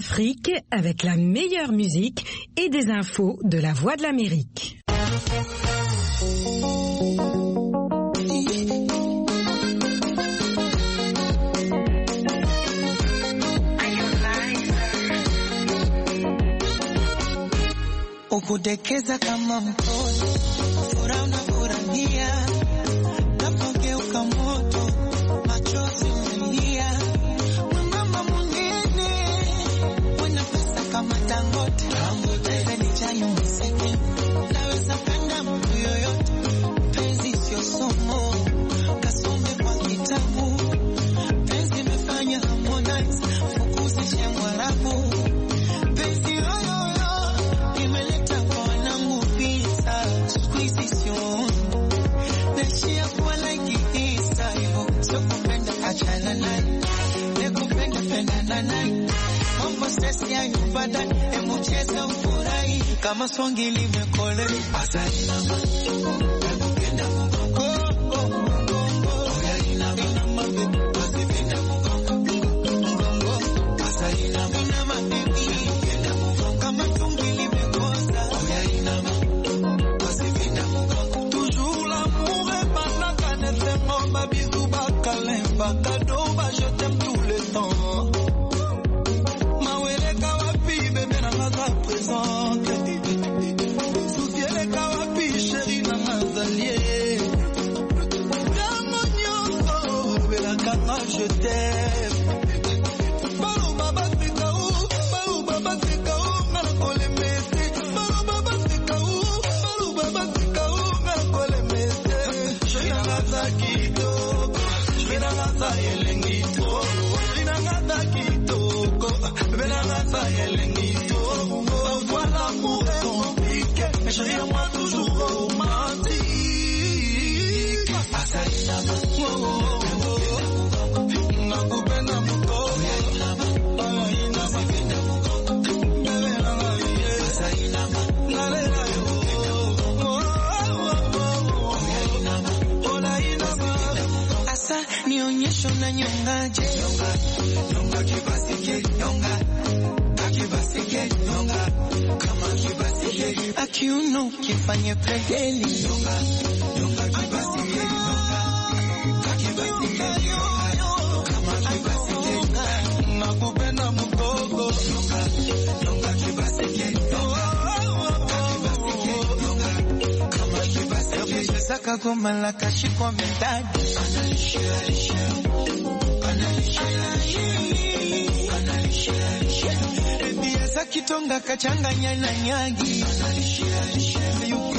Afrique avec la meilleure musique et des infos de la Voix de l'Amérique. Ukudekeza kama mtoto, furaha unafurahia, napogeuka moto, machozi umelia. Mama mwingine, mwenye pesa kama Dangote, pesa ni chayo mseke, naweza penda mtu yoyote, penzi sio somo, kasome kwa kitabu, penzi imefanya Harmonize, fukuzishe Mwarabu, penzi kama songi limekole asainama nakupenda mugongo oya inama wasipenda mugongo asainama inama nakupenda mugongo kama songi limekosa oya inama wasipenda mugongo toujours l'amour est pas la canette mon bisou bakalemba cadeau ba je t'aime tout le temps mawele kawapi bébé na maza présente je t'aime. Balou baba sikaou, ngana kole mese. Balou baba sikaou, ngana kole mese. Shina ngata kitoko, shina ngata yelengito. Shina ngata kitoko, shina ngata yelengito. Parfois l'amour est compliqué, mais chérie à moi toujours romantique. Asaïnama, nakupenda mugongo oya inama nakupenda mugongo bebe nangalie asainama nalela yo oya inama asa nionyesho na nyongaje nyonga kibasike nyonga kakibasike nyonga kama kibasike akiuno kifanye pregeli nyonga kibasike nyonga kakibasike nakupenda mugogo nyonga kibasike kama kibasike saka goma la kashikwa mendadi Biasa kitonga kachanganya na nyagi yuko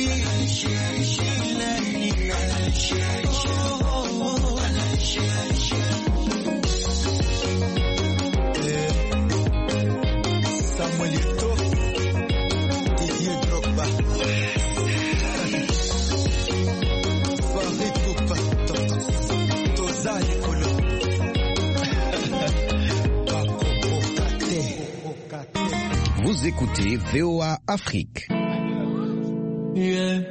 Samuel Eto'o, Didier Drogba, Farid Poupato, Tozali Kolo, Vous écoutez VOA Afrique. Yeah.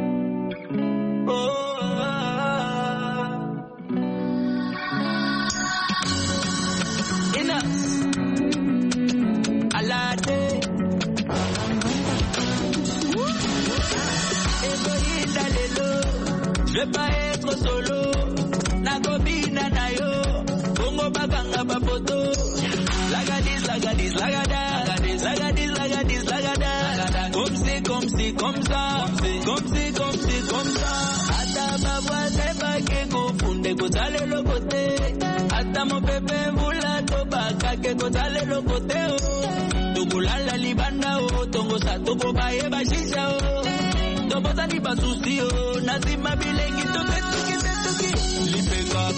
Je vais pas être solo, Nagobina Nayo, Bongo Baganga Bapoto, Lagadis, Lagadis, Lagada, Lagadis, Lagadis, Lagada, comme c'est, comme c'est, comme ça, comme c'est, comme c'est, comme ça. Ata Baba Seba Keko, Funde Kotale Lokote, Ata mon bébé Moula Toba, Kake Kotale Lokote, Tugulala Libanda, Tongo Satoko Baye Bashisha, Tobota ni basusi o, nazima bilengi toke toke toke. Lipeka